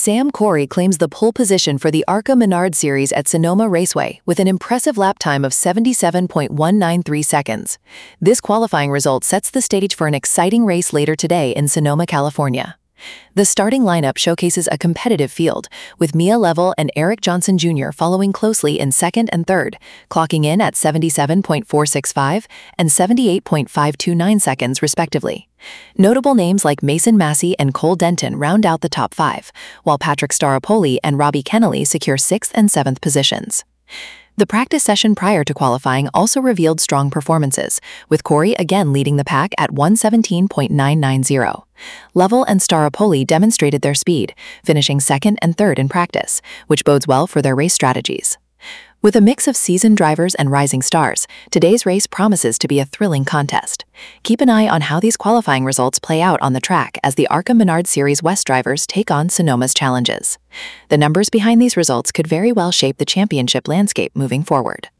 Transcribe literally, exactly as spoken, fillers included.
Sam Corey claims the pole position for the ARCA Menard Series at Sonoma Raceway with an impressive lap time of seventy-seven point one nine three seconds. This qualifying result sets the stage for an exciting race later today in Sonoma, California. The starting lineup showcases a competitive field, with Mia Level and Eric Johnson Junior following closely in second and third, clocking in at seventy-seven point four six five and seventy-eight point five two nine seconds respectively. Notable names like Mason Massey and Cole Denton round out the top five, while Patrick Staropoli and Robbie Kennelly secure sixth and seventh positions. The practice session prior to qualifying also revealed strong performances, with Corey again leading the pack at one seventeen point nine nine zero. Level and Staropoli demonstrated their speed, finishing second and third in practice, which bodes well for their race strategies. With a mix of seasoned drivers and rising stars, today's race promises to be a thrilling contest. Keep an eye on how these qualifying results play out on the track as the ARCA Menard Series West drivers take on Sonoma's challenges. The numbers behind these results could very well shape the championship landscape moving forward.